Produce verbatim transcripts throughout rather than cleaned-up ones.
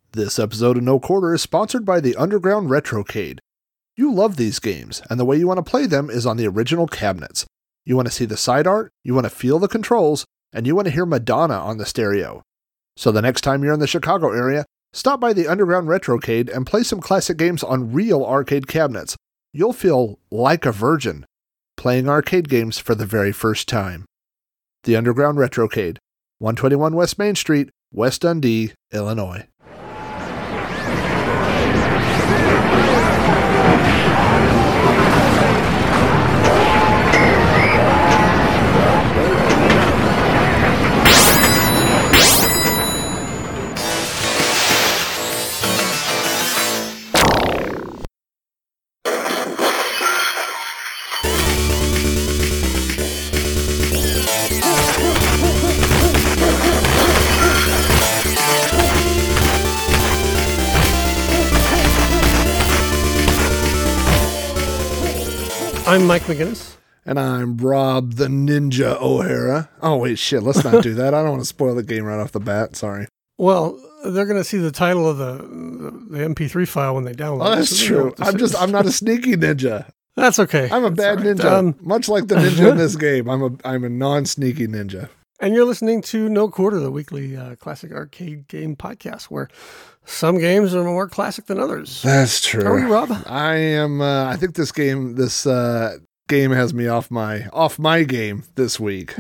This episode of No Quarter is sponsored by the Underground Retrocade. You love these games, and the way you want to play them is on the original cabinets. You want to see the side art, you want to feel the controls, and you want to hear Madonna on the stereo. So the next time you're in the Chicago area, stop by the Underground Retrocade and play some classic games on real arcade cabinets. You'll feel like a virgin playing arcade games for the very first time. The Underground Retrocade, one twenty-one West Main Street, West Dundee, Illinois. I'm Mike McGinnis. And I'm Rob the Ninja O'Hara. Oh, wait, shit, let's not do that. I don't want to spoil the game right off the bat. Sorry. Well, they're going to see the title of the, the the M P three file when they download Oh, it. that's so true. I'm just, I'm not a sneaky ninja. That's okay. I'm a bad right. ninja. Um, Much like the ninja in this game, I'm a, I'm a non-sneaky ninja. And you're listening to No Quarter, the weekly uh, classic arcade game podcast, where some games are more classic than others. That's true. How are you, Rob? I am, uh, I think this game, this uh, game has me off my, off my game this week.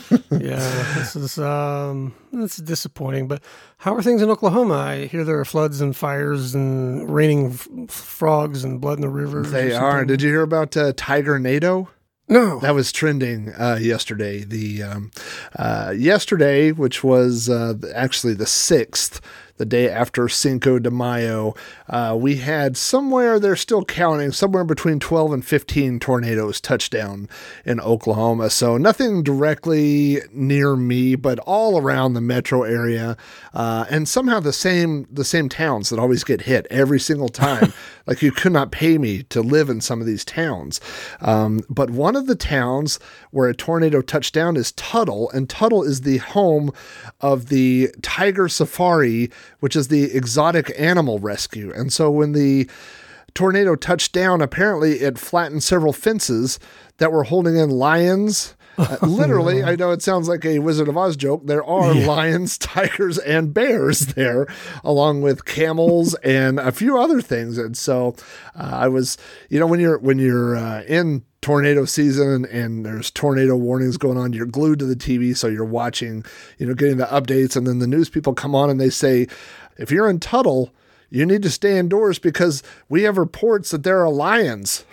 Yeah, this is, um, it's disappointing, but how are things in Oklahoma? I hear there are floods and fires and raining f- frogs and blood in the rivers. They are. Did you hear about uh, Tigernado? No. That was trending uh, yesterday. The um, uh, yesterday, which was uh, actually the sixth, the day after Cinco de Mayo, uh, we had somewhere, they're still counting, somewhere between twelve and fifteen tornadoes touch down in Oklahoma. So nothing directly near me, but all around the metro area. Uh, and somehow the same the same towns that always get hit every single time. Like you could not pay me to live in some of these towns. Um, but one of the towns where a tornado touched down is Tuttle, and Tuttle is the home of the Tiger Safari, which is the exotic animal rescue. And so when the tornado touched down, apparently it flattened several fences that were holding in lions. Uh, literally, I know it sounds like a Wizard of Oz joke. There are yeah. lions, tigers, and bears there, along with camels and a few other things. And so uh, I was, you know, when you're when you're uh, in tornado season and there's tornado warnings going on, you're glued to the T V, so you're watching, you know, getting the updates, and then the news people come on and they say, if you're in Tuttle, you need to stay indoors because we have reports that there are lions.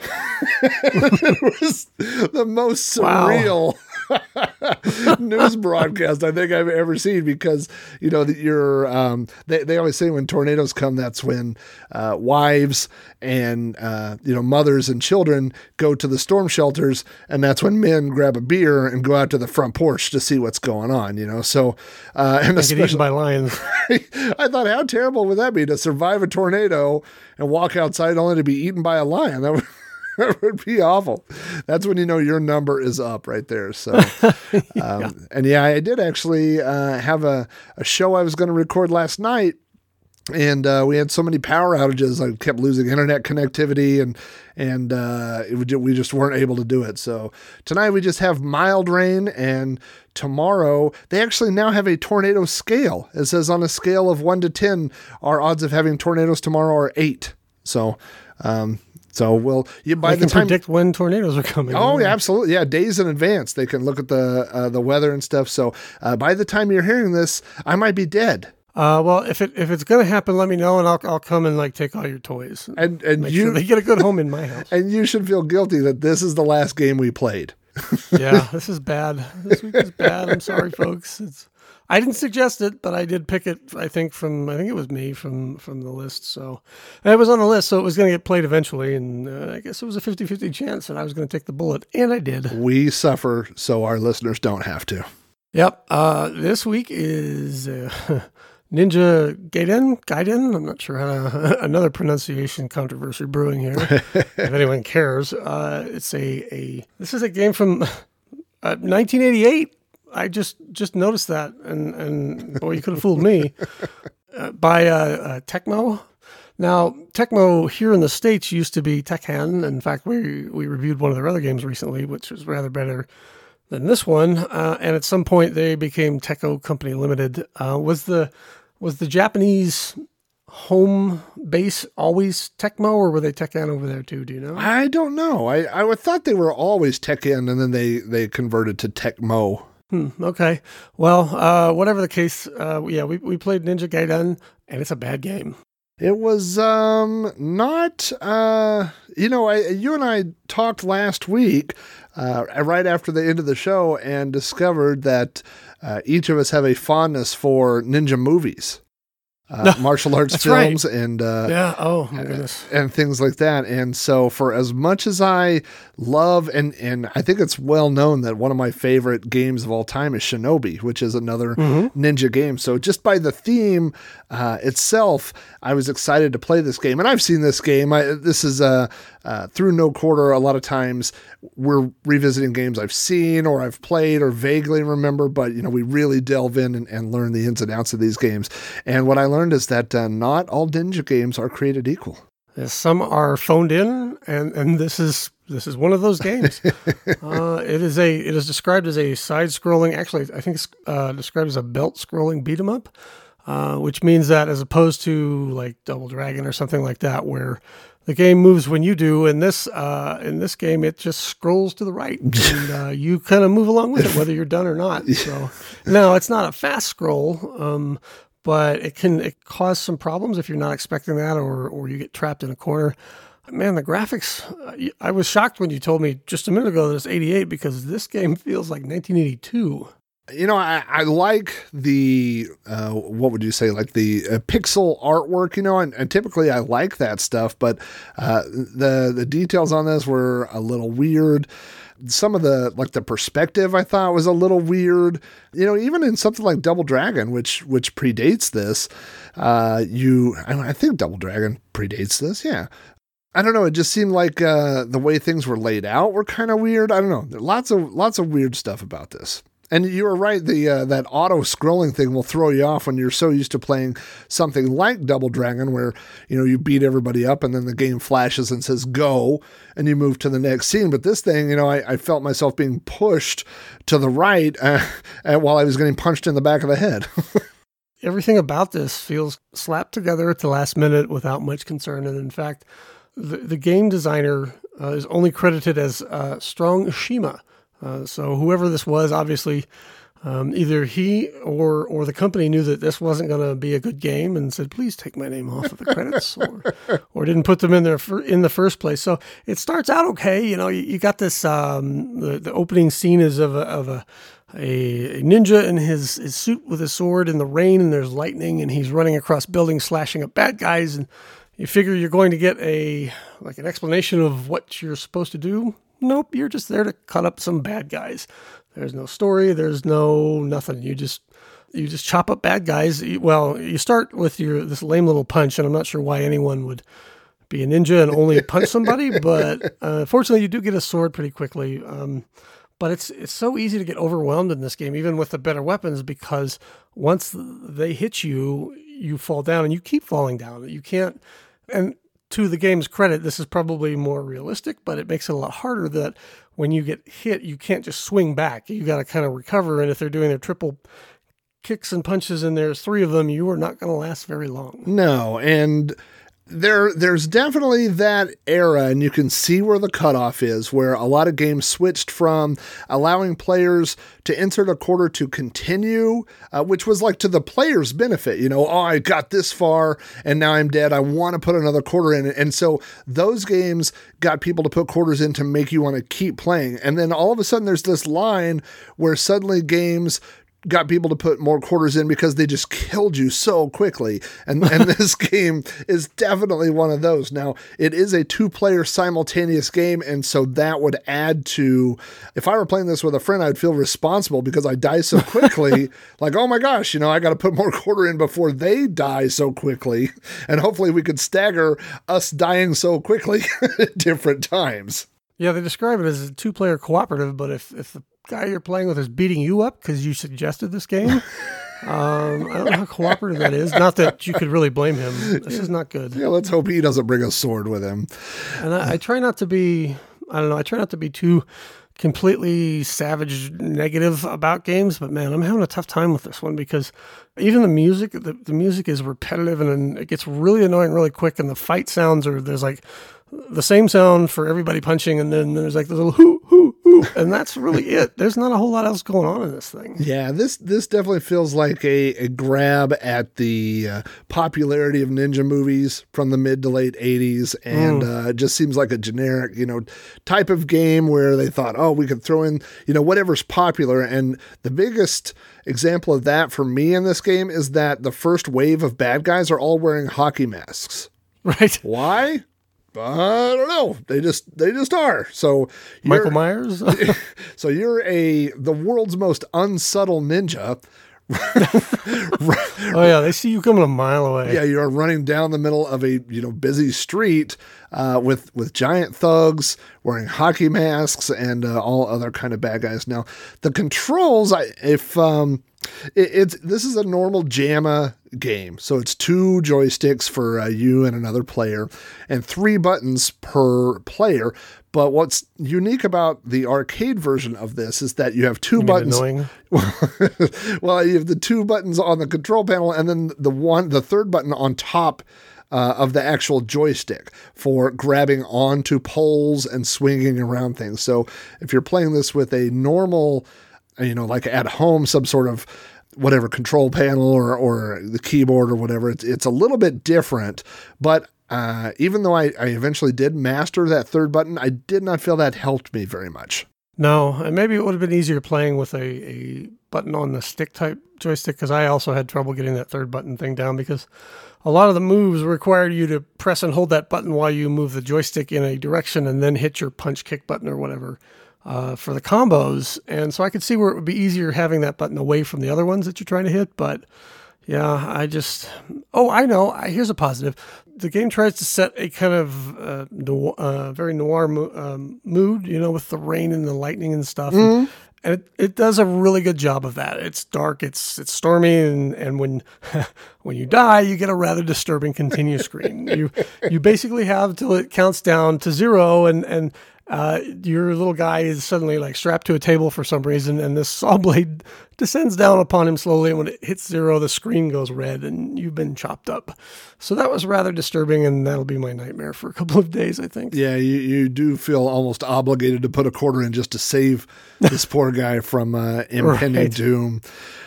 It was the most surreal wow. news broadcast I think I've ever seen, because, you know, that you're, um, they, they always say when tornadoes come, that's when uh, wives and, uh, you know, mothers and children go to the storm shelters, and that's when men grab a beer and go out to the front porch to see what's going on, you know? So, uh, and get eaten by lions. I thought, how terrible would that be to survive a tornado and walk outside only to be eaten by a lion? That would, that would be awful. That's when you know your number is up right there. So, um, yeah. and yeah, I did actually uh, have a, a show I was going to record last night. And uh, we had so many power outages, I kept losing internet connectivity, and and uh, it would, we just weren't able to do it. So tonight we just have mild rain, and tomorrow they actually now have a tornado scale. It says on a scale of one to ten, our odds of having tornadoes tomorrow are eight. So, um, so we'll you by they the can time predict when tornadoes are coming. Oh, yeah, absolutely, yeah, days in advance they can look at the uh, the weather and stuff. So uh, by the time you're hearing this, I might be dead. Uh, well, if it if it's gonna happen, let me know, and I'll I'll come and like take all your toys, and and make you sure they get a good home in my house. And you should feel guilty that this is the last game we played. Yeah, this is bad. This week is bad. I'm sorry, folks. It's I didn't suggest it, but I did pick it. I think from I think it was me from from the list. So and it was on the list, so it was going to get played eventually, and uh, I guess it was a fifty-fifty chance that I was going to take the bullet, and I did. We suffer so our listeners don't have to. Yep. Uh, this week is. Uh, Ninja Gaiden, Gaiden. I'm not sure how to, another pronunciation controversy brewing here. If anyone cares, uh, it's a, a, this is a game from uh, nineteen eighty-eight. I just, just noticed that. And, and boy, you could have fooled me. uh, by uh, uh, Tecmo. Now, Tecmo here in the States used to be Tekken. In fact, we we reviewed one of their other games recently, which was rather better than this one. Uh, and at some point, they became Tecmo Company Limited. Uh, was the was the Japanese home base always Tecmo, or were they Tekken over there too? Do you know? I don't know. I, I would thought they were always Tekken, and then they, they converted to Tecmo. Hmm, okay. Well, uh, whatever the case, uh, yeah, we, we played Ninja Gaiden, and it's a bad game. It was um, not, uh, you know, I, you and I talked last week, uh, right after the end of the show, and discovered that uh, each of us have a fondness for ninja movies. Uh, martial arts That's films right. and uh, yeah, oh my goodness, and things like that. And so, for as much as I love, and and I think it's well known that one of my favorite games of all time is Shinobi, which is another mm-hmm. ninja game. So just by the theme uh, itself, I was excited to play this game, and I've seen this game. I, this is uh, uh, through No Quarter. A lot of times we're revisiting games I've seen or I've played or vaguely remember, but you know we really delve in and, and learn the ins and outs of these games. And what I learned is that uh, not all ninja games are created equal. Yes, some are phoned in, and, and this is this is one of those games. uh, it is a it is described as a side-scrolling. Actually, I think it's uh, described as a belt-scrolling beat 'em up, uh, which means that as opposed to like Double Dragon or something like that, where the game moves when you do, in this uh, in this game it just scrolls to the right, and uh, you kind of move along with it, whether you're done or not. So, no, it's not a fast scroll. Um, But it can it cause some problems if you're not expecting that, or or you get trapped in a corner. Man, the graphics, uh, I was shocked when you told me just a minute ago that it's eighty-eight, because this game feels like nineteen eighty-two. You know, I, I like the, uh, what would you say, like the uh, pixel artwork, you know, and, and typically I like that stuff, but uh, the the details on this were a little weird. Some of the, like the perspective I thought was a little weird, you know, even in something like Double Dragon, which, which predates this, uh, you, I think Double Dragon predates this. Yeah. I don't know. It just seemed like, uh, the way things were laid out were kind of weird. I don't know. There are lots of, lots of weird stuff about this. And you were right, the uh, that auto-scrolling thing will throw you off when you're so used to playing something like Double Dragon, where, you know, you beat everybody up and then the game flashes and says, go, and you move to the next scene. But this thing, you know, I, I felt myself being pushed to the right uh, while I was getting punched in the back of the head. Everything about this feels slapped together at the last minute without much concern. And in fact, the, the game designer uh, is only credited as uh, Strong Shima. Uh, so whoever this was, obviously, um, either he or or the company knew that this wasn't going to be a good game and said, "Please take my name off of the credits," or or didn't put them in there for, in the first place. So it starts out okay. You know, you, you got this. Um, the the opening scene is of a of a, a ninja in his, his suit with his sword in the rain, and there's lightning, and he's running across buildings, slashing up bad guys, and you figure you're going to get a like an explanation of what you're supposed to do. Nope, you're just there to cut up some bad guys. There's no story. There's no nothing. You just you just chop up bad guys. Well, you start with your this lame little punch, and I'm not sure why anyone would be a ninja and only punch somebody, but uh, fortunately, you do get a sword pretty quickly. Um, but it's it's so easy to get overwhelmed in this game, even with the better weapons, because once they hit you, you fall down, and you keep falling down. You can't and. To the game's credit, this is probably more realistic, but it makes it a lot harder that when you get hit, you can't just swing back. You got to kind of recover. And if they're doing their triple kicks and punches and there's three of them, you are not going to last very long. No. And there, there's definitely that era, and you can see where the cutoff is, where a lot of games switched from allowing players to insert a quarter to continue, uh, which was like to the player's benefit. You know, oh, I got this far and now I'm dead. I want to put another quarter in. And so those games got people to put quarters in to make you want to keep playing. And then all of a sudden there's this line where suddenly games got people to put more quarters in because they just killed you so quickly. And, and this game is definitely one of those. Now, it is a two-player simultaneous game, and so that would add to, if I were playing this with a friend, I'd feel responsible because I die so quickly. Like, oh my gosh, you know, I got to put more quarter in before they die so quickly. And hopefully we could stagger us dying so quickly at different times. Yeah, they describe it as a two-player cooperative, but if, if the guy you're playing with is beating you up because you suggested this game, Um, I don't know how cooperative that is. Not that you could really blame him. This is not good. Yeah, let's hope he doesn't bring a sword with him. And I, I try not to be, I don't know, I try not to be too completely savage negative about games, but man, I'm having a tough time with this one because even the music, the, the music is repetitive and it gets really annoying really quick, and the fight sounds are, there's like the same sound for everybody punching, and then there's like this little hoo, hoo, hoo, and that's really it. There's not a whole lot else going on in this thing. Yeah, this this definitely feels like a, a grab at the uh, popularity of ninja movies from the mid to late eighties, and mm. uh, it just seems like a generic, you know, type of game where they thought, oh, we could throw in, you know, whatever's popular. And the biggest example of that for me in this game is that the first wave of bad guys are all wearing hockey masks. Right. Why? I don't know. They just they just are. So Michael Myers. So you're a the world's most unsubtle ninja. Oh yeah, they see you coming a mile away. Yeah, you're running down the middle of a you know busy street uh, with with giant thugs wearing hockey masks and uh, all other kind of bad guys. Now the controls, I, if um, it, it's this is a normal JAMA game, so it's two joysticks for uh, you and another player, and three buttons per player. But what's unique about the arcade version of this is that you have two you buttons. Annoying. Well, you have the two buttons on the control panel, and then the one, the third button on top uh, of the actual joystick for grabbing onto poles and swinging around things. So if you're playing this with a normal, you know, like at home, some sort of whatever control panel or or the keyboard or whatever, it's it's a little bit different, but. Uh, even though I, I eventually did master that third button, I did not feel that helped me very much. No, and maybe it would have been easier playing with a, a button on the stick type joystick, because I also had trouble getting that third button thing down, because a lot of the moves required you to press and hold that button while you move the joystick in a direction and then hit your punch kick button or whatever uh, for the combos. And so I could see where it would be easier having that button away from the other ones that you're trying to hit, but yeah, I just, oh, I know. I, here's a positive. The game tries to set a kind of uh, no, uh, very noir mo- um, mood, you know, with the rain and the lightning and stuff. Mm-hmm. And, and it, it does a really good job of that. It's dark, it's it's stormy, and, and when when you die, you get a rather disturbing continue screen. You you basically have till it counts down to zero, and and uh, your little guy is suddenly like strapped to a table for some reason, and this saw blade descends down upon him slowly, and when it hits zero, the screen goes red, and you've been chopped up. So that was rather disturbing, and that'll be my nightmare for a couple of days, I think. Yeah, you, you do feel almost obligated to put a quarter in just to save this poor guy from uh, impending right. doom.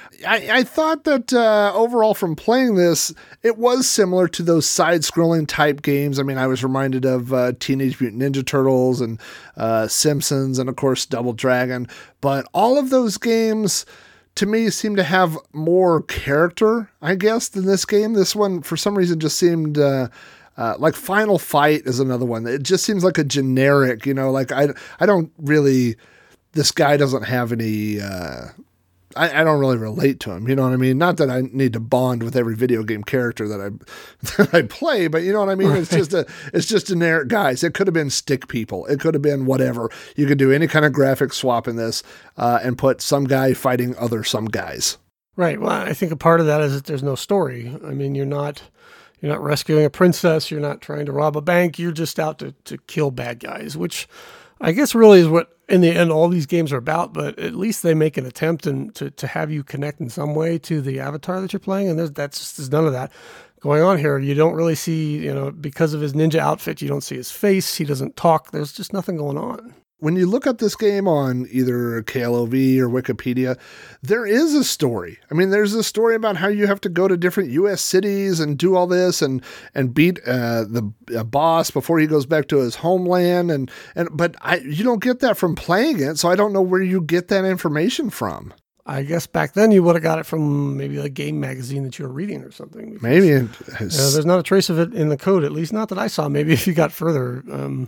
I, I thought that uh, overall from playing this, it was similar to those side-scrolling type games. I mean, I was reminded of uh, Teenage Mutant Ninja Turtles and uh, Simpsons and, of course, Double Dragon. But all of those games, to me, seem to have more character, I guess, than this game. This one, for some reason, just seemed... Uh, Uh, like Final Fight is another one. It just seems like a generic, you know, like I, I don't really, this guy doesn't have any, uh, I, I don't really relate to him. You know what I mean? Not that I need to bond with every video game character that I, that I play, but you know what I mean? Right. It's just a, it's just generic guys. It could have been stick people. It could have been whatever. You could do any kind of graphic swap in this, uh, and put some guy fighting other some guys. Right. Well, I think a part of that is that there's no story. I mean, you're not, You're not rescuing a princess. You're not trying to rob a bank. You're just out to, to kill bad guys, which I guess really is what, in the end, all these games are about. But at least they make an attempt and to, to have you connect in some way to the avatar that you're playing. And there's, that's just, there's none of that going on here. You don't really see, you know, because of his ninja outfit, you don't see his face. He doesn't talk. There's just nothing going on. When you look up this game on either K L O V or Wikipedia, there is a story. I mean, there's a story about how you have to go to different U S cities and do all this and and beat uh, the uh, boss before he goes back to his homeland. And and but I you don't get that from playing it, so I don't know where you get that information from. I guess back then you would have got it from maybe a game magazine that you were reading or something. Because, maybe. It has, uh, there's not a trace of it in the code, at least not that I saw. Maybe if you got further. Um,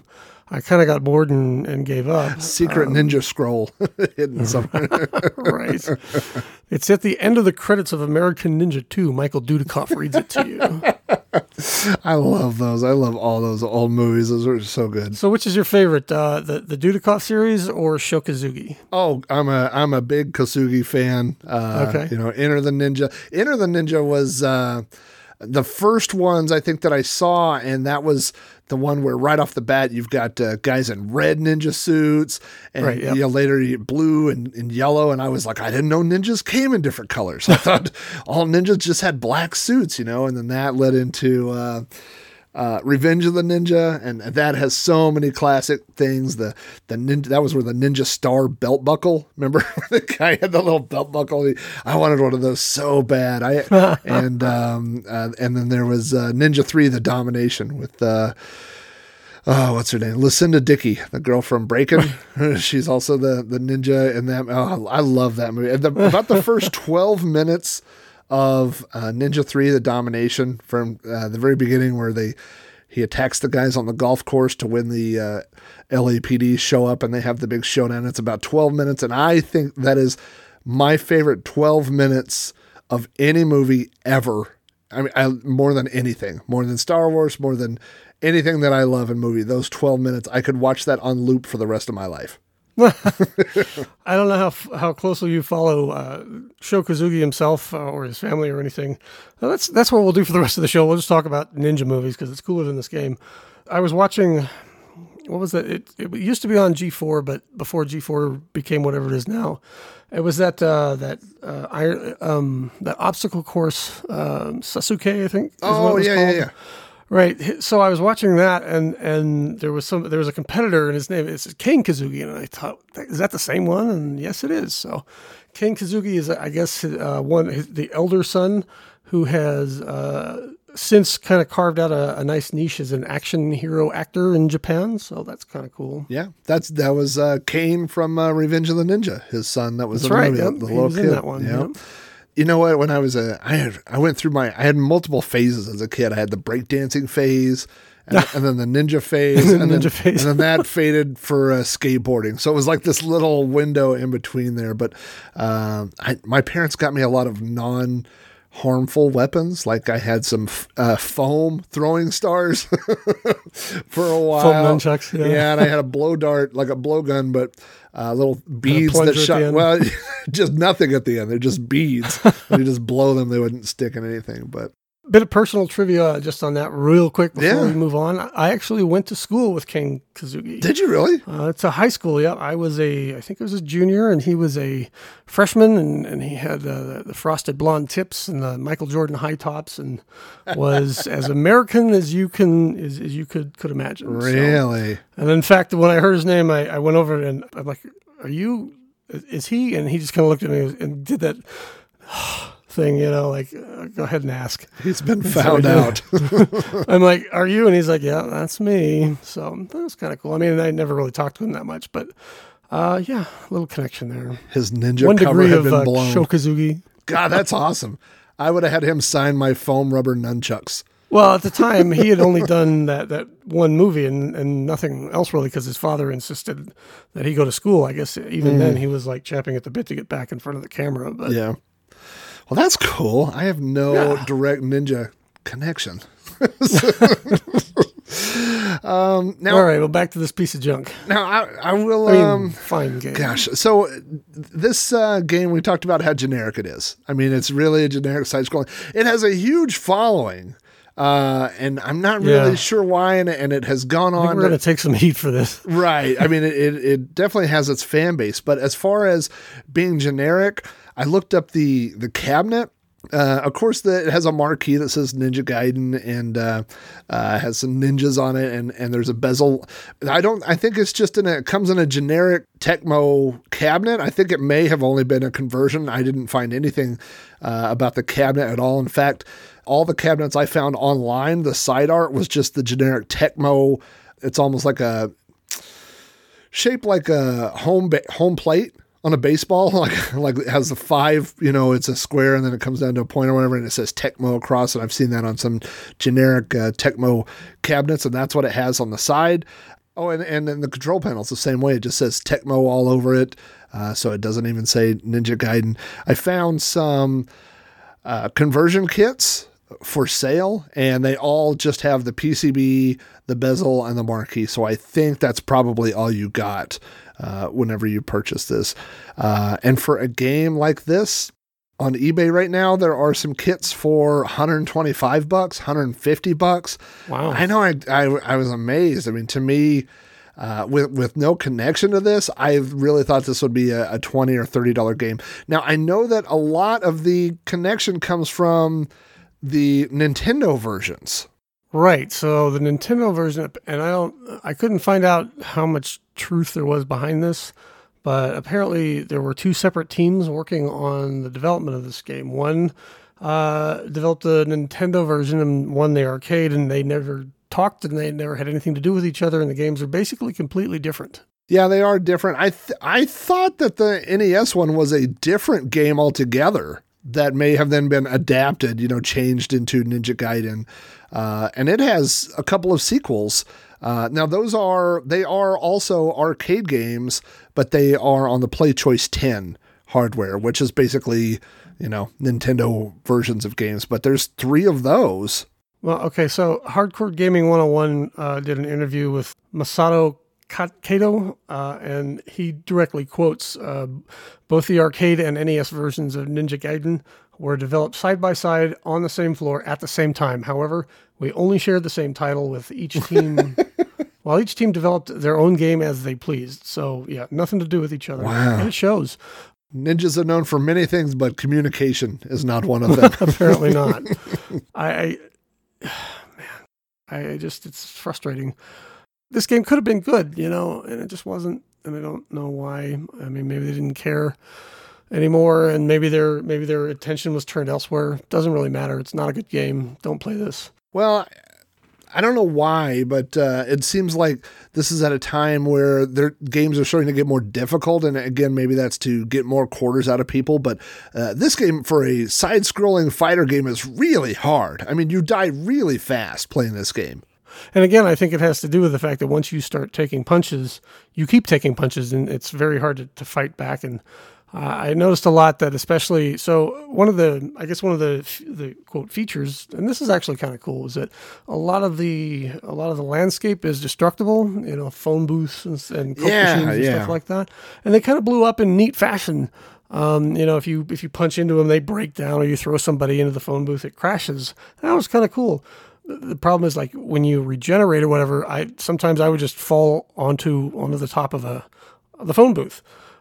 I kind of got bored and, and gave up. Secret um, ninja scroll hidden somewhere. Right. It's at the end of the credits of American Ninja two. Michael Dudikoff reads it to you. I love those. I love all those old movies. Those are so good. So which is your favorite, uh, the, the Dudikoff series or Shokazugi? Oh, I'm a I'm a big Kosugi fan. Uh, okay. You know, Enter the Ninja. Enter the Ninja was uh, the first ones I think that I saw, and that was the one where right off the bat you've got uh, guys in red ninja suits, and right, yep. you know, later you blue and, and yellow. And I was like, I didn't know ninjas came in different colors. I thought all ninjas just had black suits, you know. And then that led into uh, uh, Revenge of the Ninja, and that has so many classic things. The the ninja that was where the Ninja Star belt buckle. Remember the guy had the little belt buckle? I wanted one of those so bad. I and um, uh, and then there was uh, Ninja three: The Domination with. Uh, Oh, what's her name? Lucinda Dickey, the girl from Breakin'. She's also the, the ninja in that. Oh, I love that movie. The, about the first twelve minutes of uh, Ninja three, The Domination, from uh, the very beginning where they he attacks the guys on the golf course to win the uh, L A P D show up and they have the big showdown. It's about twelve minutes, and I think that is my favorite twelve minutes of any movie ever. I mean, I, more than anything, more than Star Wars, more than anything that I love in movie. Those twelve minutes, I could watch that on loop for the rest of my life. I don't know how how closely you follow uh, Sho Kosugi himself uh, or his family or anything. Well, that's that's what we'll do for the rest of the show. We'll just talk about ninja movies because it's cooler than this game. I was watching. What was that? It, it used to be on G four, but before G four became whatever it is now, it was that uh, that uh, iron um, that obstacle course um, Sasuke, I think. Is oh what it was yeah, called. yeah, yeah. Right. So I was watching that, and, and there was some there was a competitor, and his name is Kane Kosugi, and I thought, is that the same one? And yes, it is. So Kane Kosugi is, I guess, uh, one his, the elder son who has uh, since kind of carved out a, a nice niche as an action hero actor in Japan. So that's kind of cool. Yeah, that's that was uh, Kane from uh, Revenge of the Ninja, his son. That was that's the right. movie, Yep. the he little was kid. In that one. Yeah. Yep. You know what? When I was a, I had, I went through my, I had multiple phases as a kid. I had the breakdancing phase, and, and then the ninja phase, and, ninja then, phase. and then that faded for uh, skateboarding. So it was like this little window in between there. But uh, I, my parents got me a lot of non harmful weapons. Like I had some uh, foam throwing stars for a while. Foam nunchucks. Yeah. yeah, and I had a blow dart, like a blowgun, but. Uh, little beads that shot. Well, just nothing at the end. They're just beads. When you just blow them, they wouldn't stick in anything. But bit of personal trivia just on that, real quick before yeah. we move on. I actually went to school with Kane Kosugi. Did you really? Uh, it's a high school. Yeah, I was a, I think I was a junior, and he was a freshman, and, and he had uh, the frosted blonde tips and the Michael Jordan high tops, and was as American as you can, as, as you could could imagine. Really? So, and in fact, when I heard his name, I, I went over and I'm like, "Are you? Is he?" And he just kind of looked at me and did that thing, you know, like, uh, go ahead and ask. He's been found out. I'm like, are you? And he's like, yeah, that's me. So that was kind of cool. I mean, I never really talked to him that much, but uh, yeah, a little connection there. His ninja One cover degree had of been uh, blown. Sho Kosugi. God, that's awesome. I would have had him sign my foam rubber nunchucks. Well, at the time, he had only done that, that one movie and, and nothing else really because his father insisted that he go to school. I guess even mm. then he was like chapping at the bit to get back in front of the camera. But yeah. Well, that's cool. I have no yeah. direct ninja connection. um, now, all right, well, back to this piece of junk. Now, I, I will... I mean, um, fine game. Gosh, so this uh, game, we talked about how generic it is. I mean, it's really a generic side-scrolling. It has a huge following, uh, and I'm not really yeah. sure why, and, and it has gone I on... think we're going to take some heat for this. Right. I mean, it, it, it definitely has its fan base, but as far as being generic... I looked up the the cabinet. Uh, of course, the, it has a marquee that says Ninja Gaiden and uh, uh, has some ninjas on it, and, and there's a bezel. I don't. I think it's just in a. It comes in a generic Tecmo cabinet. I think it may have only been a conversion. I didn't find anything uh, about the cabinet at all. In fact, all the cabinets I found online, the side art was just the generic Tecmo. It's almost like a shaped like a home ba- home plate. On a baseball, like like it has the five, you know, it's a square and then it comes down to a point or whatever, and it says Tecmo across. And I've seen that on some generic uh, Tecmo cabinets, and that's what it has on the side. Oh, and, and then the control panel's the same way. It just says Tecmo all over it. Uh, so it doesn't even say Ninja Gaiden. I found some uh, conversion kits for sale, and they all just have the P C B, the bezel, and the marquee. So I think that's probably all you got uh, whenever you purchase this. Uh, and for a game like this, on eBay right now, there are some kits for one hundred twenty-five bucks, one hundred fifty bucks. Wow. I know I, I, I was amazed. I mean, to me, uh, with, with no connection to this, I really thought this would be a, a twenty or thirty dollars game. Now, I know that a lot of the connection comes from the Nintendo versions. Right. So the Nintendo version, and I don't, I couldn't find out how much truth there was behind this, but apparently there were two separate teams working on the development of this game. One uh, developed the Nintendo version and one the arcade, and they never talked and they never had anything to do with each other, and the games are basically completely different. Yeah, they are different. I th- I thought that the N E S one was a different game altogether that may have then been adapted, you know, changed into Ninja Gaiden. Uh, and it has a couple of sequels. Uh, now those are, they are also arcade games, but they are on the PlayChoice ten hardware, which is basically, you know, Nintendo versions of games, but there's three of those. Well, okay. So Hardcore Gaming one oh one uh, did an interview with Masato Kato, uh, and he directly quotes uh, both the arcade and N E S versions of Ninja Gaiden were developed side by side on the same floor at the same time. However, we only shared the same title with each team, while each team developed their own game as they pleased. So, yeah, nothing to do with each other. Wow. And it shows. Ninjas are known for many things, but communication is not one of them. Apparently not. I, I, man, I just, it's frustrating. This game could have been good, you know, and it just wasn't, and I don't know why. I mean, maybe they didn't care anymore, and maybe their maybe their attention was turned elsewhere. Doesn't really matter. It's not a good game. Don't play this. Well, I don't know why, but uh, it seems like this is at a time where their games are starting to get more difficult, and again, maybe that's to get more quarters out of people, but uh, this game for a side-scrolling fighter game is really hard. I mean, you die really fast playing this game. And again, I think it has to do with the fact that once you start taking punches, you keep taking punches, and it's very hard to, to fight back. And uh, I noticed a lot that, especially, so one of the, I guess one of the the quote features, and this is actually kind of cool, is that a lot of the a lot of the landscape is destructible. You know, phone booths and, and coke yeah, machines and yeah. stuff like that, and they kind of blew up in neat fashion. Um, you know, if you if you punch into them, they break down, or you throw somebody into the phone booth, it crashes. That was kind of cool. The problem is, like, when you regenerate or whatever, I sometimes I would just fall onto onto the top of a the phone booth,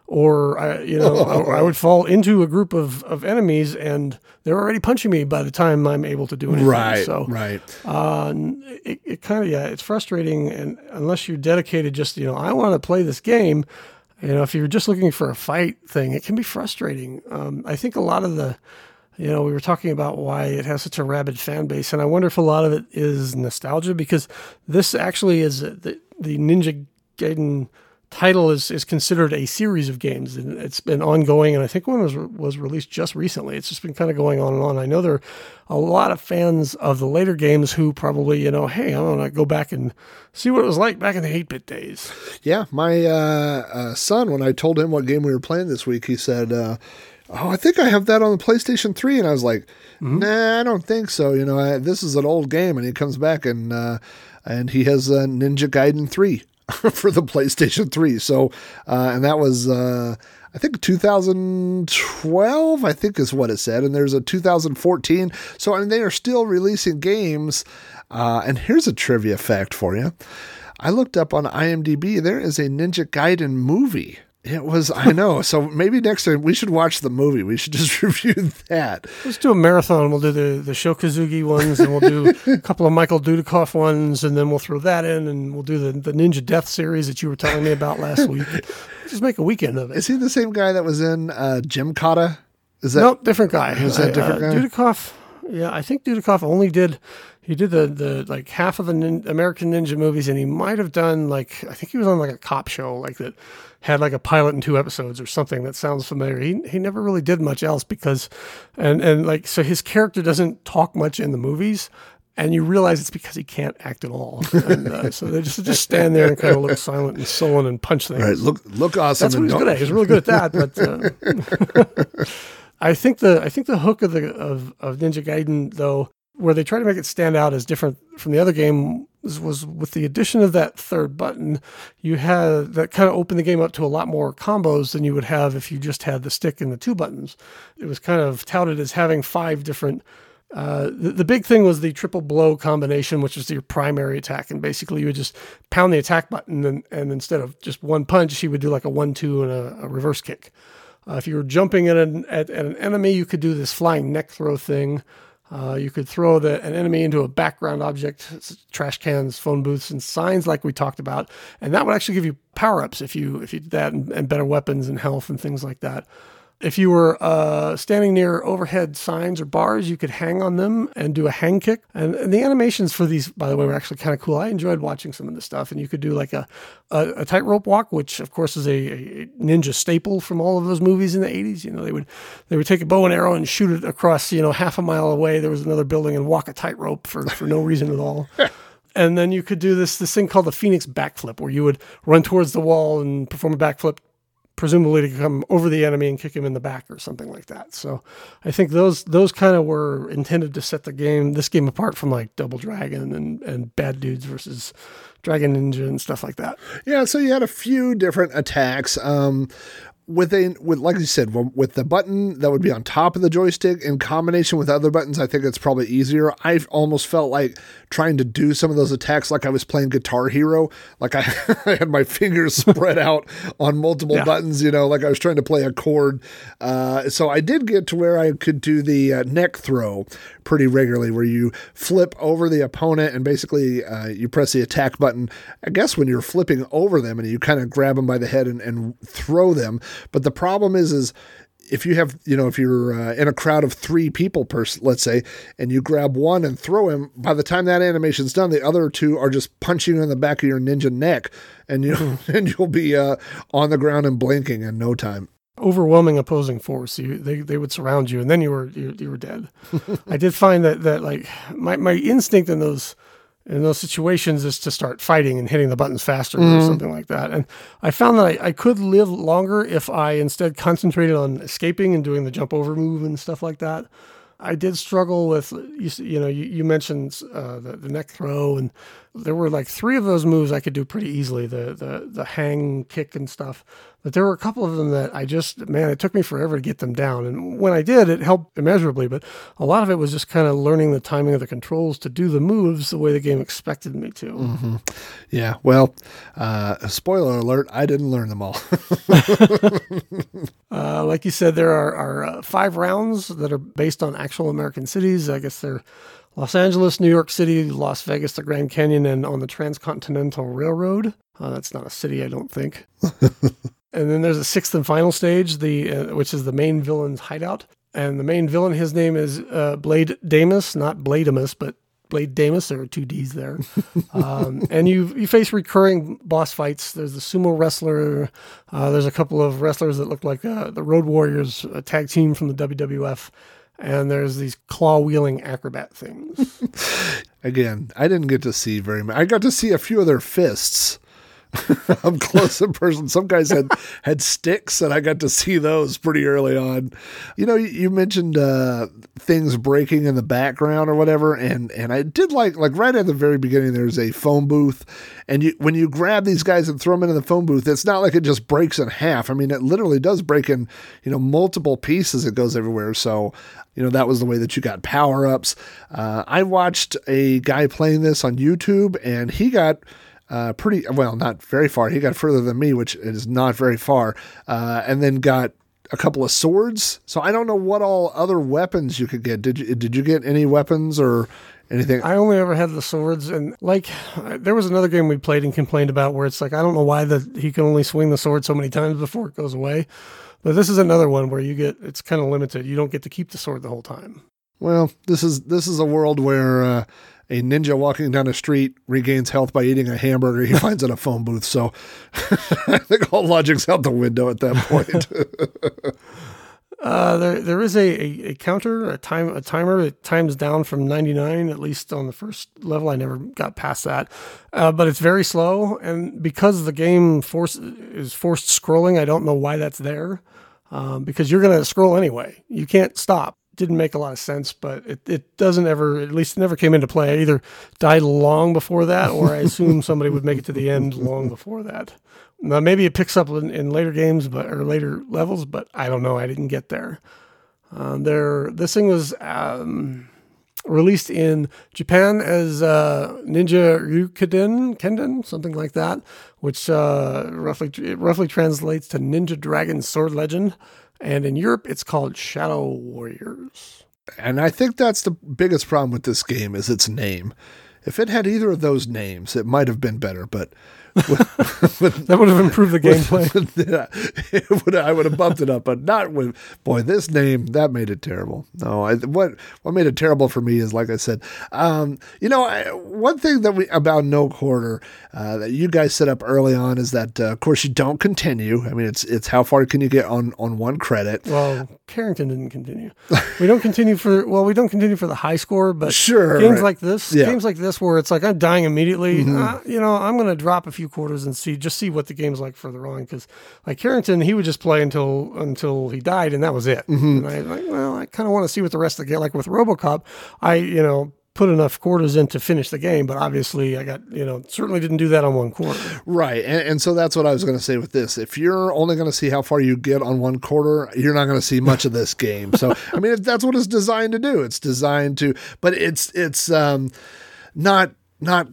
or I, you know, I, I would fall into a group of, of enemies, and they're already punching me by the time I'm able to do anything. Right, so, right. Uh, it it kind of yeah, it's frustrating, and unless you're dedicated, just you know, I want to play this game. You know, if you're just looking for a fight thing, it can be frustrating. Um, I think a lot of the You know, we were talking about why it has such a rabid fan base, and I wonder if a lot of it is nostalgia, because this actually is the, the Ninja Gaiden title is, is considered a series of games, and it's been ongoing, and I think one was was released just recently. It's just been kind of going on and on. I know there are a lot of fans of the later games who probably, you know, hey, I want to go back and see what it was like back in the eight-bit days. Yeah, my uh, uh, son, when I told him what game we were playing this week, he said, uh, oh, I think I have that on the PlayStation three. And I was like, mm-hmm. nah, I don't think so. You know, I, this is an old game. And he comes back and uh, and he has uh, Ninja Gaiden three for the PlayStation three. So, uh, and that was, uh, I think two thousand twelve, I think is what it said. And there's a two thousand fourteen. So, I mean, they are still releasing games. Uh, and here's a trivia fact for you. I looked up on IMDb. There is a Ninja Gaiden movie. It was, I know. So maybe next time we should watch the movie. We should just review that. Let's do a marathon. We'll do the, the Shokazugi ones, and we'll do a couple of Michael Dudikoff ones, and then we'll throw that in, and we'll do the, the Ninja Death series that you were telling me about last week. Just make a weekend of it. Is he the same guy that was in uh, Gymkata? Is that nope, different guy. Is that different uh, guy? Dudikoff. Yeah, I think Dudikoff only did. He did the, the like half of the nin- American Ninja movies, and he might have done like, I think he was on like a cop show like that had like a pilot and two episodes or something that sounds familiar. He he never really did much else because, and, and like, so his character doesn't talk much in the movies. And you realize it's because he can't act at all. And, uh, so they just just stand there and kind of look silent and sullen and punch things. Right. Look, look awesome. That's what he's good at. He's really good at that. But uh, I think the I think the hook of the of, of Ninja Gaiden, though, where they try to make it stand out as different from the other game, was, was with the addition of that third button. You had that kind of opened the game up to a lot more combos than you would have if you just had the stick and the two buttons. It was kind of touted as having five different. Uh, the, the big thing was the triple blow combination, which is your primary attack. And basically you would just pound the attack button and, and instead of just one punch, he would do like a one, two and a, a reverse kick. Uh, if you were jumping at an, at, at an enemy, you could do this flying neck throw thing. Uh, you could throw the, an enemy into a background object, trash cans, phone booths, and signs like we talked about. And that would actually give you power-ups if you, if you did that and, and better weapons and health and things like that. If you were uh, standing near overhead signs or bars, you could hang on them and do a hang kick. And, and the animations for these, by the way, were actually kind of cool. I enjoyed watching some of this stuff. And you could do like a, a, a tightrope walk, which of course is a, a ninja staple from all of those movies in the eighties. You know, they would they would take a bow and arrow and shoot it across, you know, half a mile away. There was another building and walk a tightrope for, for no reason at all. And then you could do this this thing called the Phoenix backflip, where you would run towards the wall and perform a backflip, presumably to come over the enemy and kick him in the back or something like that. So I think those those kind of were intended to set the game, this game apart from like Double Dragon and, and Bad Dudes versus Dragon Ninja and stuff like that. Yeah, so you had a few different attacks. Um, with a with like you said, with the button that would be on top of the joystick in combination with other buttons, I think it's probably easier. I almost felt like trying to do some of those attacks like I was playing Guitar Hero, like I, I had my fingers spread out on multiple yeah. buttons, you know, like I was trying to play a chord. Uh, so I did get to where I could do the uh, neck throw pretty regularly, where you flip over the opponent and basically uh, you press the attack button, I guess when you're flipping over them, and you kind of grab them by the head and, and throw them. But the problem is, is if you have, you know, if you're uh, in a crowd of three people, per, let's say, and you grab one and throw him, by the time that animation's done, the other two are just punching you in the back of your ninja neck, and, you, and you'll be uh, on the ground and blinking in no time. Overwhelming opposing force. You, they, they would surround you, and then you were you, you were dead. I did find that that like my, my instinct in those in those situations is to start fighting and hitting the buttons faster mm-hmm. or something like that. And I found that I, I could live longer if I instead concentrated on escaping and doing the jump over move and stuff like that. I did struggle with, you, you know, you, you mentioned uh, the, the neck throw, and there were like three of those moves I could do pretty easily, the the the hang kick and stuff. But there were a couple of them that I just, man, it took me forever to get them down. And when I did, it helped immeasurably. But a lot of it was just kind of learning the timing of the controls to do the moves the way the game expected me to. Mm-hmm. Yeah, well, uh, spoiler alert, I didn't learn them all. uh, like you said, there are, are uh, five rounds that are based on actual American cities. I guess they're Los Angeles, New York City, Las Vegas, the Grand Canyon, and on the Transcontinental Railroad. Uh, that's not a city, I don't think. And then there's a sixth and final stage, the uh, which is the main villain's hideout. And the main villain, his name is uh, Blade Damus, not Bladamus, but Blade Damus. There are two D's there. um, and you you face recurring boss fights. There's the sumo wrestler. Uh, there's a couple of wrestlers that look like uh, the Road Warriors, a tag team from the W W F. And there's these claw-wielding acrobat things. Again, I didn't get to see very much. I got to see a few of their fists up close in person. Some guys had, had sticks, and I got to see those pretty early on. You know, you, you mentioned uh, things breaking in the background or whatever, and, and I did like, like right at the very beginning, there's a phone booth, and you when you grab these guys and throw them into the phone booth, it's not like it just breaks in half. I mean, it literally does break in, you know, multiple pieces. It goes everywhere. So, you know, that was the way that you got power-ups. Uh, I watched a guy playing this on YouTube, and he got uh, pretty, well, not very far. He got further than me, which is not very far, uh, and then got a couple of swords. So I don't know what all other weapons you could get. Did you, did you get any weapons or anything? I only ever had the swords, and like there was another game we played and complained about where it's like, I don't know why the, he can only swing the sword so many times before it goes away. But this is another one where you get, it's kind of limited. You don't get to keep the sword the whole time. Well, this is this is a world where uh, a ninja walking down a street regains health by eating a hamburger he finds in a phone booth. So I think all logic's out the window at that point. Uh, there there is a, a, a counter, a time a timer. It times down from ninety-nine, at least on the first level. I never got past that, uh, but it's very slow. And because the game force is forced scrolling, I don't know why that's there. Um, because you're going to scroll anyway. You can't stop. Didn't make a lot of sense, but it, it doesn't ever, at least it never came into play. I either died long before that, or I assume somebody would make it to the end long before that. Now, maybe it picks up in, in later games, but or later levels, but I don't know. I didn't get there. Um, there, this thing was um, released in Japan as uh, Ninja Ryukiden, Kenden, something like that, which uh, roughly it roughly translates to Ninja Dragon Sword Legend. And in Europe, it's called Shadow Warriors. And I think that's the biggest problem with this game is its name. If it had either of those names, it might have been better, but with, with, that would have improved the gameplay. With, yeah, it would, I would have bumped it up, but not with, boy, this name, that made it terrible. No, I, what what made it terrible for me is, like I said, um, you know, I, one thing that we about No Quarter uh, that you guys set up early on is that, uh, of course, you don't continue. I mean, it's it's how far can you get on, on one credit? Well, Carrington didn't continue. We don't continue for, well, we don't continue for the high score, but sure, games right. like this, yeah. games like this where it's like, I'm dying immediately, mm-hmm. uh, you know, I'm going to drop a few quarters and see, just see what the game's like further on. Cause like Carrington, he would just play until, until he died and that was it. Mm-hmm. And I like, well, I kind of want to see what the rest of the game, like with RoboCop, I, you know, put enough quarters in to finish the game, but obviously I got, you know, certainly didn't do that on one quarter. Right. And, and so that's what I was going to say with this. If you're only going to see how far you get on one quarter, you're not going to see much of this game. So, I mean, that's what it's designed to do. It's designed to, but it's, it's, um, not, not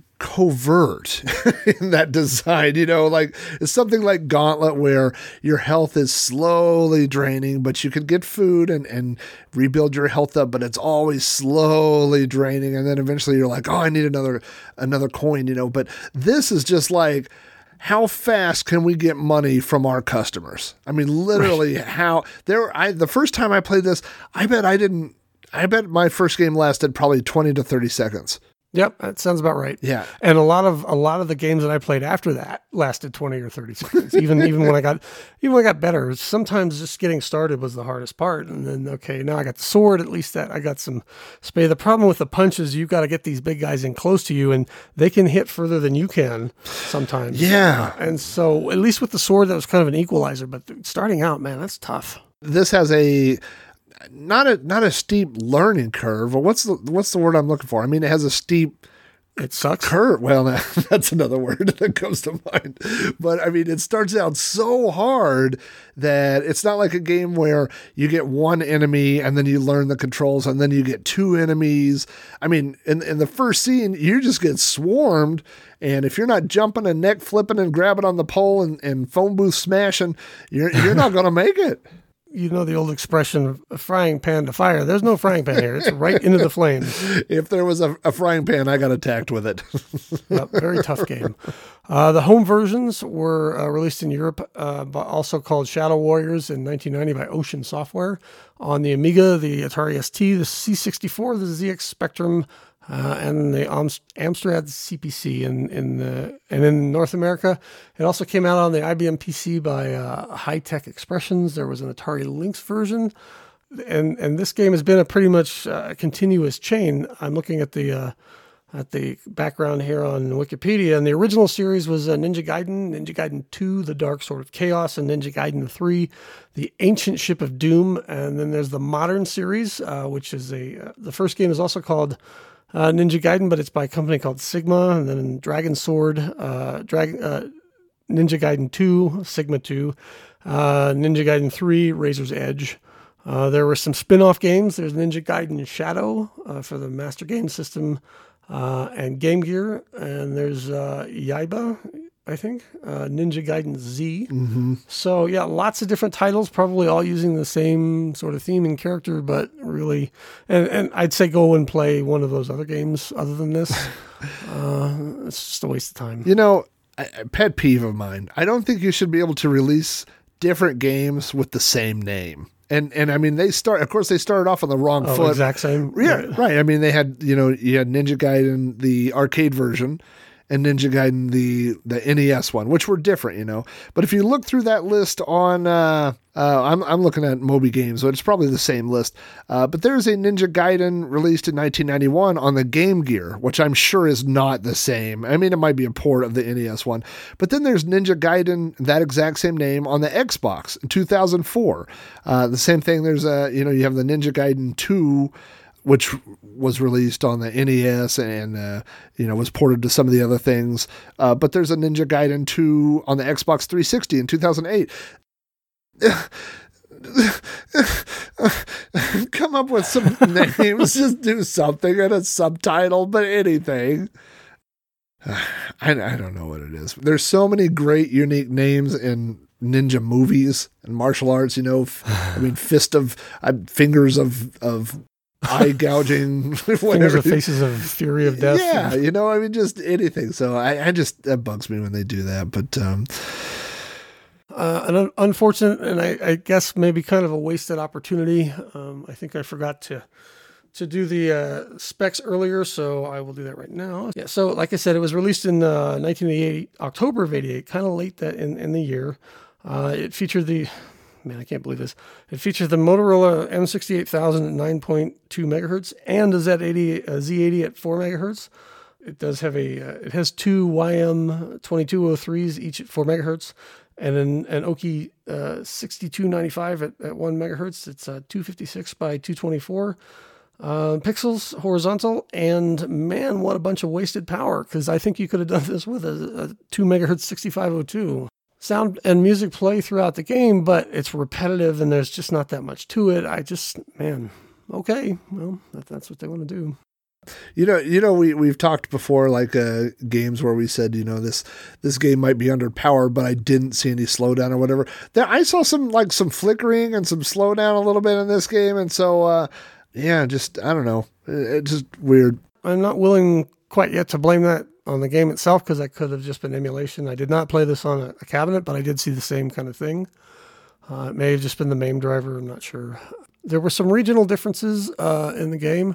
covert in that design, you know, like it's something like Gauntlet where your health is slowly draining, but you can get food and, and rebuild your health up, but it's always slowly draining. And then eventually you're like, oh, I need another, another coin, you know, but this is just like, how fast can we get money from our customers? I mean, literally right. how there, I, the first time I played this, I bet I didn't, I bet my first game lasted probably twenty to thirty seconds. Yep, that sounds about right. Yeah, and a lot of a lot of the games that I played after that lasted twenty or thirty seconds. even even when I got even when I got better, sometimes just getting started was the hardest part. And then okay, now I got the sword. At least that I got some spay. The problem with the punches, you got to get these big guys in close to you, and they can hit further than you can sometimes. Yeah, and so at least with the sword, that was kind of an equalizer. But starting out, man, that's tough. This has a. Not a not a steep learning curve. But what's the what's the word I'm looking for? I mean, it has a steep. It sucks. Curve. Well, that's another word that comes to mind. But I mean, it starts out so hard that it's not like a game where you get one enemy and then you learn the controls and then you get two enemies. I mean, in in the first scene, you just get swarmed. And if you're not jumping and neck flipping and grabbing on the pole and, and phone booth smashing, you're you're not going to make it. You know the old expression, a frying pan to fire. There's no frying pan here. It's right into the flames. If there was a, a frying pan, I got attacked with it. Yep, very tough game. Uh, the home versions were uh, released in Europe, uh, but also called Shadow Warriors in nineteen ninety by Ocean Software on the Amiga, the Atari S T, the C sixty-four, the Z X Spectrum, Uh, and the Amstrad C P C in, in the, and in North America. It also came out on the I B M P C by uh, High Tech Expressions. There was an Atari Lynx version. And and this game has been a pretty much uh, continuous chain. I'm looking at the uh, at the background here on Wikipedia. And the original series was uh, Ninja Gaiden, Ninja Gaiden two, The Dark Sword of Chaos, and Ninja Gaiden three, The Ancient Ship of Doom. And then there's the modern series, uh, which is a, uh, the first game is also called Uh, Ninja Gaiden, but it's by a company called Sigma, and then Dragon Sword, uh, Dragon, uh, Ninja Gaiden two, Sigma two, uh, Ninja Gaiden three, Razor's Edge. Uh, there were some spin-off games. There's Ninja Gaiden Shadow uh, for the Master Game System uh, and Game Gear, and there's uh, Yaiba, I think, uh, Ninja Gaiden Z. Mm-hmm. So yeah, lots of different titles, probably all using the same sort of theme and character, but really, and, and I'd say go and play one of those other games other than this. uh, it's just a waste of time. You know, a, a pet peeve of mine. I don't think you should be able to release different games with the same name. And and I mean, they start. Of course, they started off on the wrong oh, foot. Exact same. Yeah, right. right. I mean, they had you know you had Ninja Gaiden, the arcade version. and Ninja Gaiden, the, the N E S one, which were different, you know. But if you look through that list on, uh, uh, I'm, I'm looking at Moby Games, so it's probably the same list. Uh, but there's a Ninja Gaiden released in nineteen ninety-one on the Game Gear, which I'm sure is not the same. I mean, it might be a port of the N E S one. But then there's Ninja Gaiden, that exact same name, on the Xbox in two thousand four. Uh, the same thing, there's a, you know, you have the Ninja Gaiden two, which was released on the N E S and, uh, you know, was ported to some of the other things. Uh, but there's a Ninja Gaiden two on the Xbox three sixty in two thousand eight. Come up with some names, just do something and a subtitle, but anything. I, I don't know what it is. There's so many great, unique names in ninja movies and martial arts, you know. I mean, fist of, uh, fingers of, of, eye gouging, whatever. Of faces of fury of death. Yeah, you know, I mean, just anything. So I, I just, that bugs me when they do that. But, um, uh, an un- unfortunate, and I, I guess maybe kind of a wasted opportunity. Um, I think I forgot to, to do the, uh, specs earlier, so I will do that right now. Yeah. So like I said, it was released in, uh, nineteen eighty-eight, October of eighty-eight, kind of late that in, in the year. Uh, it featured the, Man, I can't believe this. It features the Motorola M sixty-eight thousand at nine point two megahertz and a Z eighty, a Z eighty at four megahertz. It does have a, uh, it has two Y M twenty-two oh threes, each at four megahertz, and an, an Oki uh, sixty-two ninety-five at, at one megahertz. It's uh, two fifty-six by two twenty-four uh, pixels horizontal. And man, what a bunch of wasted power, because I think you could have done this with a, a two megahertz sixty-five oh two. Sound and music play throughout the game, but it's repetitive and there's just not that much to it. I just, man, okay, well, that, that's what they want to do. You know, you know, we, we've talked before, like uh, games where we said, you know, this this game might be underpowered, but I didn't see any slowdown or whatever. There, I saw some, like, some flickering and some slowdown a little bit in this game, and so, uh, yeah, just, I don't know, it, it's just weird. I'm not willing quite yet to blame that on the game itself, because that could have just been emulation. I did not play this on a, a cabinet, but I did see the same kind of thing. Uh, it may have just been the MAME driver. I'm not sure. There were some regional differences uh, in the game.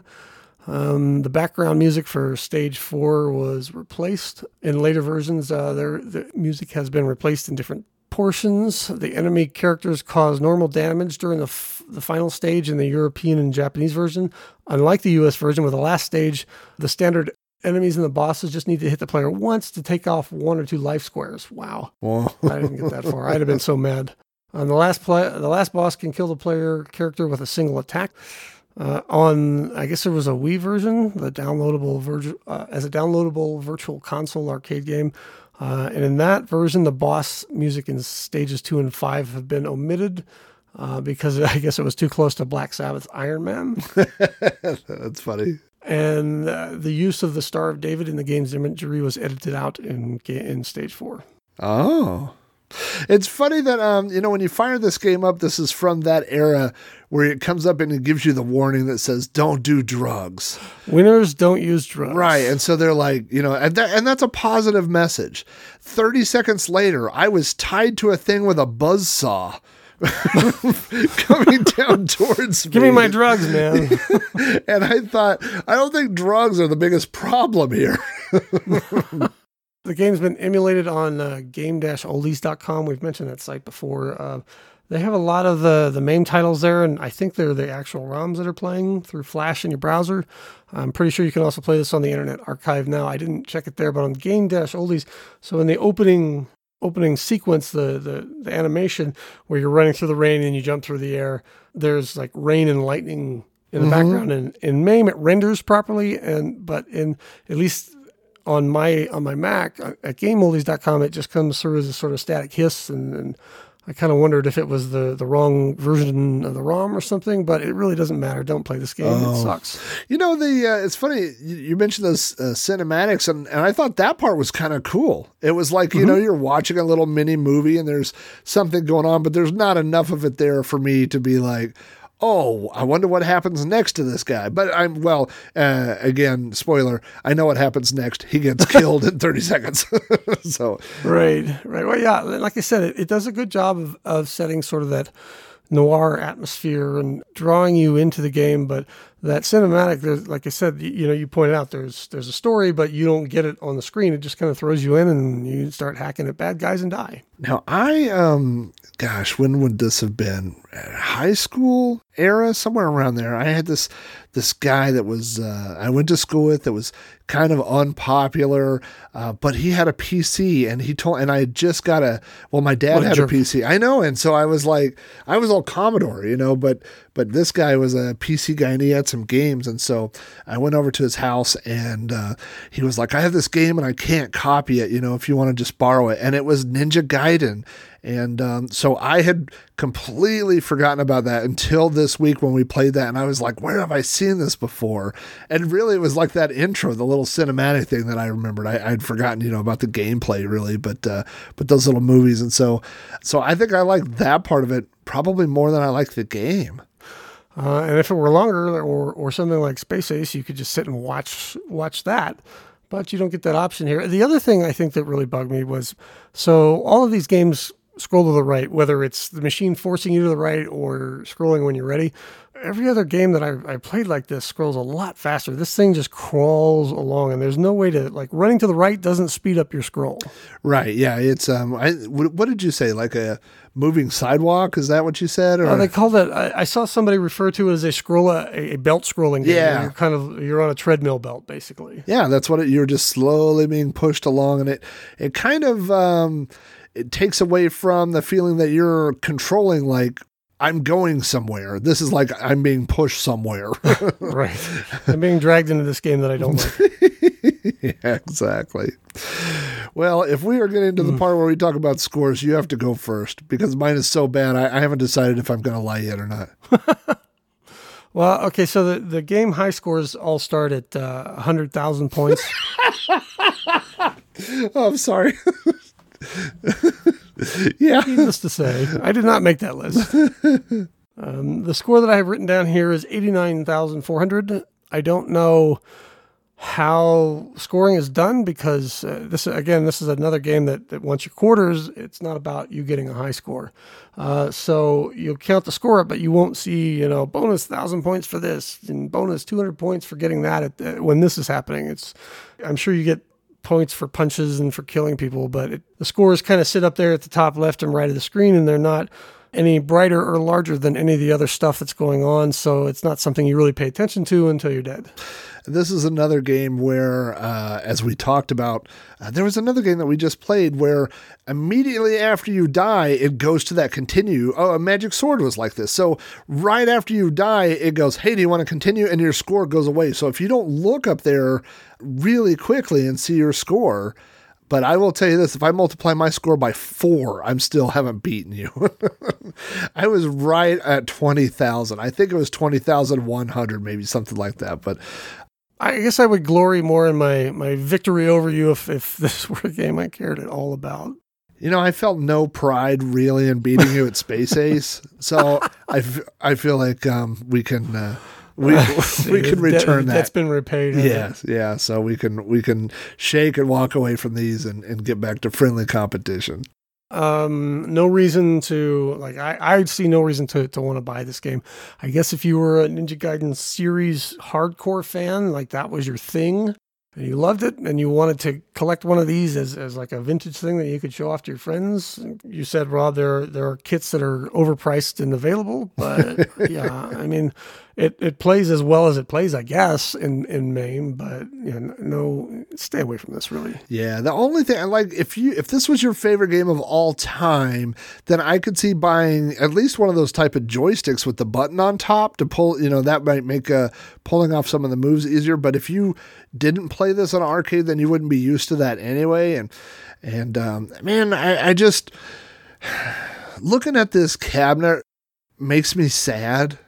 Um, the background music for Stage four was replaced. In later versions, uh, there, the music has been replaced in different portions. The enemy characters cause normal damage during the, f- the final stage in the European and Japanese version. Unlike the U S version, with the last stage, the standard enemies and the bosses just need to hit the player once to take off one or two life squares. Wow. Whoa. I didn't get that far. I'd have been so mad. On the last play, the last boss can kill the player character with a single attack. Uh, on, I guess there was a Wii version, the downloadable virtu- uh, as a downloadable virtual console arcade game. Uh, and in that version, the boss music in stages two and five have been omitted uh, because I guess it was too close to Black Sabbath's Iron Man. That's funny. And uh, the use of the Star of David in the game's imagery was edited out in in Stage four. Oh. It's funny that, um, you know, when you fire this game up, this is from that era where it comes up and it gives you the warning that says, don't do drugs. Winners don't use drugs. Right. And so they're like, you know, and, that, and that's a positive message. thirty seconds later, I was tied to a thing with a buzzsaw. coming down towards me. Give me my drugs, man. And I thought, I don't think drugs are the biggest problem here. The game's been emulated on uh, game dash oldies dot com. We've mentioned that site before. Uh, they have a lot of the, the MAME titles there, and I think they're the actual ROMs that are playing through Flash in your browser. I'm pretty sure you can also play this on the Internet Archive now. I didn't check it there, but on game dash oldies. So in the opening opening sequence, the, the, the animation where you're running through the rain and you jump through the air, there's like rain and lightning in the mm-hmm. background. And in MAME, it renders properly, and but in at least on my on my Mac at game oldies dot com, it just comes through as a sort of static hiss, and, and I kind of wondered if it was the, the wrong version of the ROM or something, but it really doesn't matter. Don't play this game. Oh. It sucks. You know, the uh, it's funny, you, you mentioned those uh, cinematics, and, and I thought that part was kind of cool. It was like, you mm-hmm. know, you're watching a little mini movie and there's something going on, but there's not enough of it there for me to be like, oh, I wonder what happens next to this guy. But I'm, well, uh, again, spoiler, I know what happens next. He gets killed in thirty seconds. So, right, right. Well, yeah, like I said, it, it does a good job of, of setting sort of that noir atmosphere and drawing you into the game, but that cinematic, there's, like I said, you, you know, you pointed out there's there's a story, but you don't get it on the screen. It just kind of throws you in and you start hacking at bad guys and die. Now, I, um, gosh, when would this have been? High school era, somewhere around there. I had this this guy that was, uh, I went to school with that was kind of unpopular, uh, but he had a P C and he told, and I had just got a, well, my dad had jerk. a P C. I know. And so I was like, I was all Commodore, you know, but, but this guy was a P C guy and he had some games. And so I went over to his house and, uh, he was like, I have this game and I can't copy it, you know, if you want to just borrow it. And it was Ninja Gaiden. And um, so I had completely forgotten about that until this week when we played that. And I was like, where have I seen this before? And really, it was like that intro, the little cinematic thing that I remembered. I, I'd forgotten, you know, about the gameplay really, but uh, but those little movies. And so, so I think I like that part of it probably more than I like the game. Uh, and if it were longer or or something like Space Ace, you could just sit and watch watch that. But you don't get that option here. The other thing I think that really bugged me was, so all of these games scroll to the right, whether it's the machine forcing you to the right or scrolling when you're ready. Every other game that I, I played like this scrolls a lot faster. This thing just crawls along, and there's no way to, like, running to the right doesn't speed up your scroll. Right. Yeah. It's, um, I, what did you say? Like a moving sidewalk? Is that what you said? Or uh, they called it, I, I saw somebody refer to it as a scroll, a, a belt scrolling game. Yeah. You're kind of, you're on a treadmill belt, basically. Yeah. That's what it, you're just slowly being pushed along, and it, it kind of, um, it takes away from the feeling that you're controlling, like, I'm going somewhere. This is like I'm being pushed somewhere. Right. I'm being dragged into this game that I don't like. Yeah, exactly. Well, if we are getting to the mm. part where we talk about scores, you have to go first because mine is so bad. I, I haven't decided if I'm going to lie yet or not. Well, okay. So the, the game high scores all start at uh, one hundred thousand points. Oh, I'm sorry. Yeah. Needless to say, I did not make that list. Um, the score that I have written down here is eighty-nine thousand four hundred. I don't know how scoring is done because uh, this, again, this is another game that, that once your quarters, it's not about you getting a high score. Uh, so you'll count the score up, but you won't see, you know, bonus thousand points for this and bonus two hundred points for getting that at the, when this is happening. It's, I'm sure you get points for punches and for killing people, but it, the scores kind of sit up there at the top left and right of the screen, and they're not any brighter or larger than any of the other stuff that's going on, so it's not something you really pay attention to until you're dead. This is another game where, uh, as we talked about, uh, there was another game that we just played where immediately after you die, it goes to that continue. Oh, a Magic Sword was like this. So right after you die, it goes, hey, do you want to continue? And your score goes away. So if you don't look up there really quickly and see your score, but I will tell you this, if I multiply my score by four, I'm still haven't beaten you. I was right at twenty thousand. I think it was twenty thousand one hundred, maybe something like that. But I guess I would glory more in my, my victory over you if, if this were a game I cared at all about. You know, I felt no pride really in beating you at Space Ace. So I, f- I feel like um, we can... Uh, We we can return that. That's been repaid. Yes, yeah. So we can we can shake and walk away from these and, and get back to friendly competition. Um, no reason to like. I I see no reason to to want to buy this game. I guess if you were a Ninja Gaiden series hardcore fan, like that was your thing, and you loved it, and you wanted to collect one of these as, as like a vintage thing that you could show off to your friends. You said, Rob, there there are kits that are overpriced and available, but yeah, I mean. It it plays as well as it plays, I guess, in, in MAME, but you know, no, stay away from this, really. Yeah, the only thing I like, if you if this was your favorite game of all time, then I could see buying at least one of those type of joysticks with the button on top to pull. You know, that might make uh, pulling off some of the moves easier. But if you didn't play this on arcade, then you wouldn't be used to that anyway. And and um, man, I, I just looking at this cabinet makes me sad.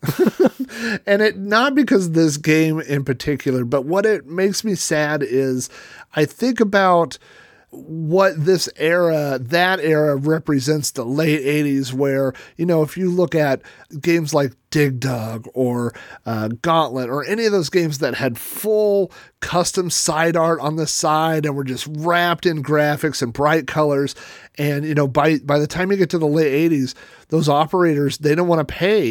And it not because of this game in particular, but what it makes me sad is I think about what this era, that era represents the late eighties where, you know, if you look at games like Dig Dug or uh, Gauntlet or any of those games that had full custom side art on the side and were just wrapped in graphics and bright colors. And, you know, by, by the time you get to the late eighties, those operators, they don't want to pay,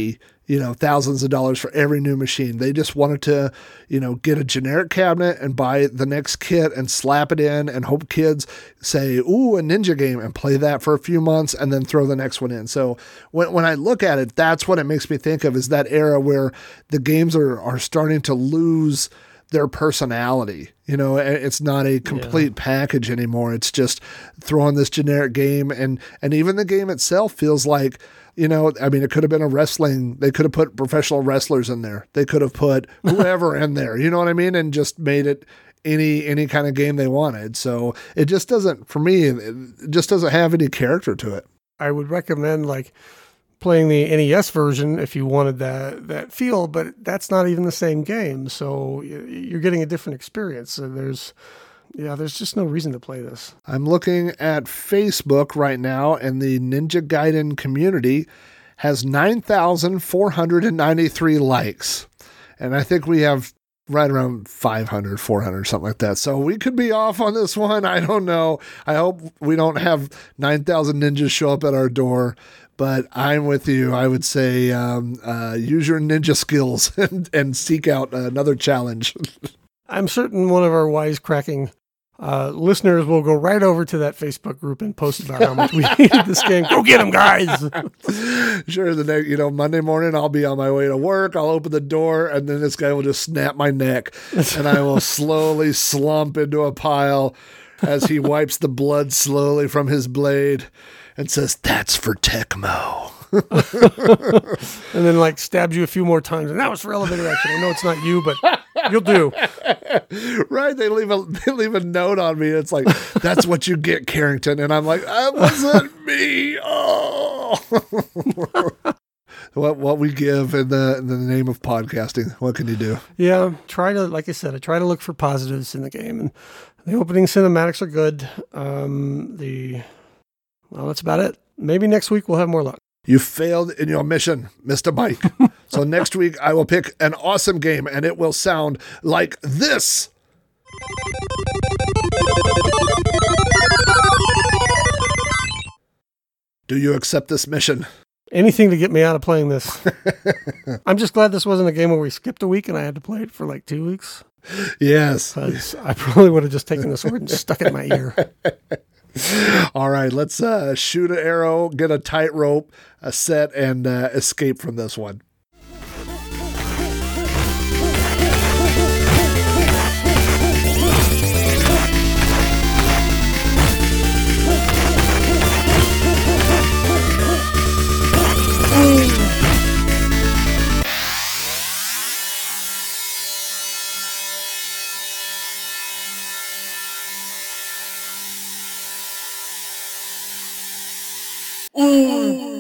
you know, thousands of dollars for every new machine. They just wanted to, you know, get a generic cabinet and buy the next kit and slap it in and hope kids say, ooh, a Ninja game, and play that for a few months and then throw the next one in. So when, when I look at it, that's what it makes me think of, is that era where the games are, are starting to lose their personality. You know, it's not a complete yeah. package anymore. It's just throwing this generic game, and, and even the game itself feels like, you know, I mean, it could have been a wrestling, they could have put professional wrestlers in there. They could have put whoever in there, you know what I mean? And just made it any, any kind of game they wanted. So it just doesn't, for me, it just doesn't have any character to it. I would recommend like playing the N E S version if you wanted that, that feel, but that's not even the same game. So you're getting a different experience. So there's, Yeah, there's just no reason to play this. I'm looking at Facebook right now, and the Ninja Gaiden community has nine thousand four hundred ninety-three likes. And I think we have right around five hundred, four hundred, something like that. So we could be off on this one. I don't know. I hope we don't have nine thousand ninjas show up at our door. But I'm with you. I would say um, uh, use your ninja skills and, and seek out another challenge. I'm certain one of our wisecracking Uh, listeners will go right over to that Facebook group and post about how much we hated this game. Go get them, guys! Sure, the next, you know, Monday morning I'll be on my way to work. I'll open the door, and then this guy will just snap my neck, and I will slowly slump into a pile as he wipes the blood slowly from his blade and says, "That's for Tecmo." And then like stabs you a few more times, and that was for elevator action. I know it's not you, but you'll do. Right? They leave a they leave a note on me. It's like, "That's what you get, Carrington," and I'm like, "That wasn't me." Oh, what what we give in the in the name of podcasting? What can you do? Yeah, try to like I said, I try to look for positives in the game, and the opening cinematics are good. Um, the well, that's about it. Maybe next week we'll have more luck. You failed in your mission, Mister Mike. So next week I will pick an awesome game, and it will sound like this. Do you accept this mission? Anything to get me out of playing this. I'm just glad this wasn't a game where we skipped a week and I had to play it for like two weeks. Yes. I probably would have just taken the sword and stuck it in my ear. All right, let's uh, shoot an arrow, get a tightrope, a set, and uh, escape from this one. Ooh.